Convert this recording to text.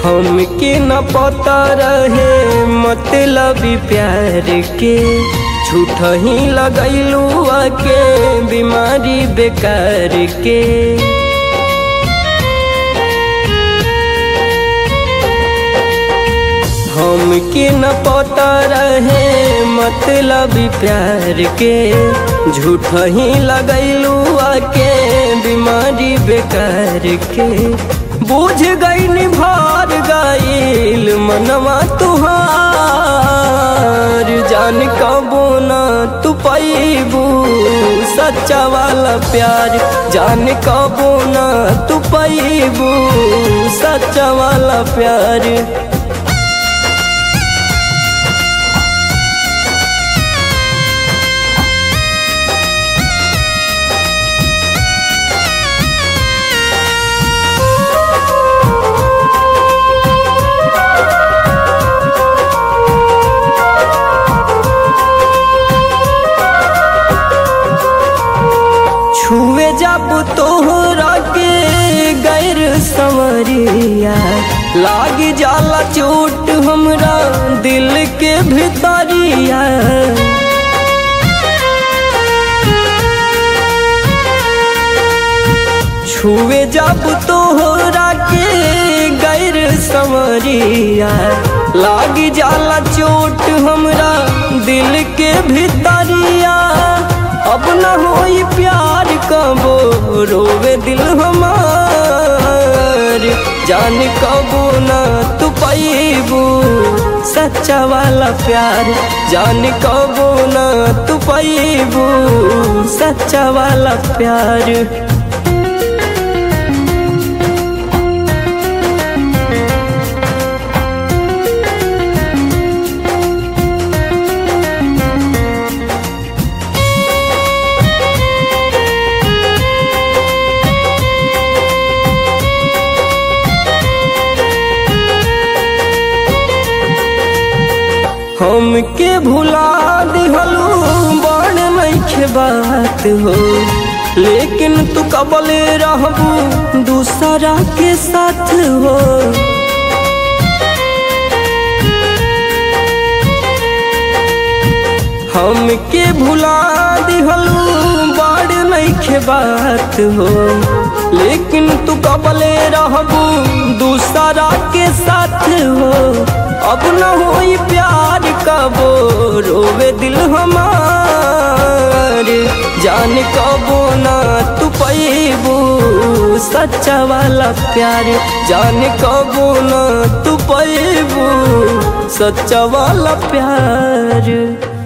हमके न पता रहे मतलबी प्यार के, झूठ ही लगैलू आके बीमारी बेकार के। हमके न पता रहे मतलबी प्यार के, झूठ ही लगैलू आके बीमारी बेकार के। बुझ गई निभार गईल मनवा तुहार, जान कबो न तू पैबू सच्चा वाला प्यार, जान कबो न तू पैबू सच्चा वाला प्यार। छुए जब तोहरा के गैर संवरिया, लाग जाला चोट हमरा दिल के भितरिया। छुए जब तोहरा के गैर संवरिया, लाग जाला चोट हमरा दिल के भितरिया। अब न होई प्यार कबो रोवे दिल हमार, जान कबो न तू पैबू सच्चा वाला प्यार, जान कबो न तू पैबू सच्चा वाला प्यार। हमके भुला दिहलू बड़ नइखे बात हो, लेकिन तू कबले रहबू दूसरा के साथ हो। हमके भुला दिहलू बड़ नइखे बात हो, लेकिन तू कबले रहबू दूसरा के साथ हो। अब न होई प्यार कबो रोवे दिल हमार, जान कबो न तू पैबू सच्चा वाला प्यार, जान कबो न तू पैबू सच्चा वाला प्यार।